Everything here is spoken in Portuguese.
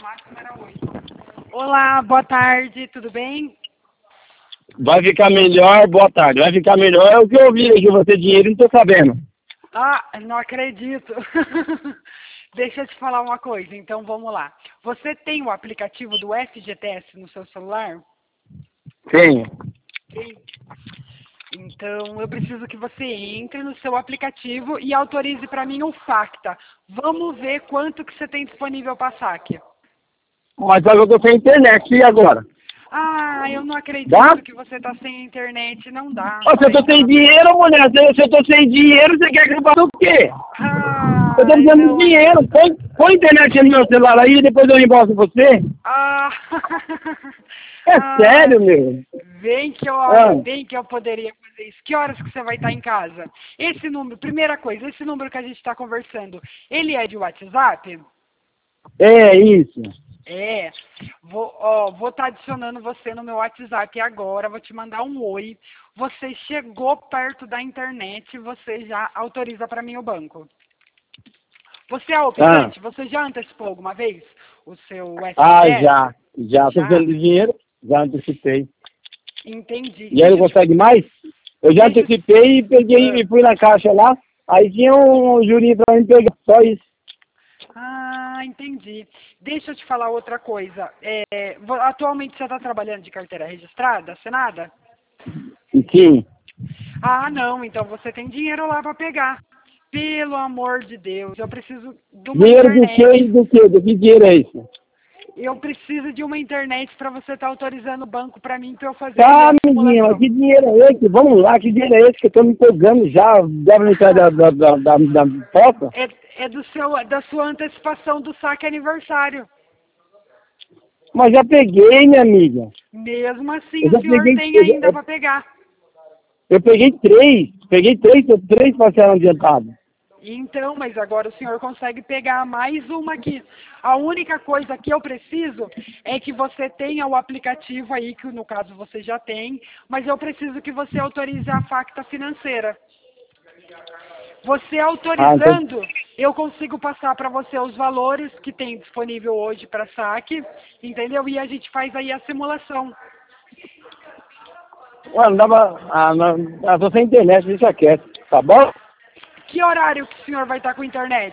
máximo era 8. Olá, boa tarde, tudo bem? Vai ficar melhor, boa tarde. Vai ficar melhor. É o que eu ouvi aí que você dinheiro, não tô sabendo. Ah, não acredito. Deixa eu te falar uma coisa, então vamos lá. Você tem o aplicativo do FGTS no seu celular? Tenho. Tem. Então, eu preciso que você entre no seu aplicativo e autorize para mim o Facta. Vamos ver quanto que você tem disponível para saque. Mas só que eu tô sem internet, e agora? Ah, eu não acredito Dá? que você tá sem internet, não dá. Ó, se eu tô sem dinheiro, mulher, se eu tô sem dinheiro, você quer que eu faça o quê? Eu tô Ah, precisando de não dinheiro. Põe internet no meu celular aí e depois eu reembolso você. Ah, É ah, sério, meu. Ah, bem que eu poderia fazer isso. Que horas que você vai estar em casa? Esse número, primeira coisa, esse número que a gente está conversando, ele é de WhatsApp? é isso. É, vou estar adicionando você no meu WhatsApp agora, vou te mandar um oi. Você chegou perto da internet, você já autoriza para mim o banco. Você é optante? Você já antecipou alguma vez o seu Já. FGTS? Já. Tô Já? precisando de dinheiro, já antecipei. Entendi. E aí não consegue mais? Eu já Deixa eu antecipei e peguei ah, e fui na caixa lá. Aí tinha um jurinho pra mim pegar. Só isso. entendi. Deixa eu te falar outra coisa. Atualmente você está trabalhando de carteira registrada, assinada? E sim. Ah, não. Então você tem dinheiro lá para pegar. Pelo amor de Deus, eu preciso de uma Dinheiro do quê e internet. do quê? Do que dinheiro é esse? Eu preciso de uma internet para você estar autorizando o banco para mim para eu fazer aí Tá, a menina, mas simulação. que dinheiro é esse? Vamos lá, que dinheiro é esse que eu tô me empolgando já? Deve me sair da foto? É da sua antecipação do saque aniversário. Mas já peguei, minha amiga. Mesmo assim, Eu o já senhor peguei, tem ainda para pegar. eu peguei três. Peguei três parcelas adiantadas. Então, mas agora o senhor consegue pegar mais uma aqui. A única coisa que eu preciso é que você tenha o aplicativo aí, que no caso você já tem, mas eu preciso que você autorize a facta financeira. Você Ah, então. autorizando, eu consigo passar para você os valores que tem disponível hoje para saque, entendeu? E a gente faz aí a simulação. Ué, não dava. Não, tô sem internet, deixa quieto. Tá bom? Que horário que o senhor vai estar com a internet?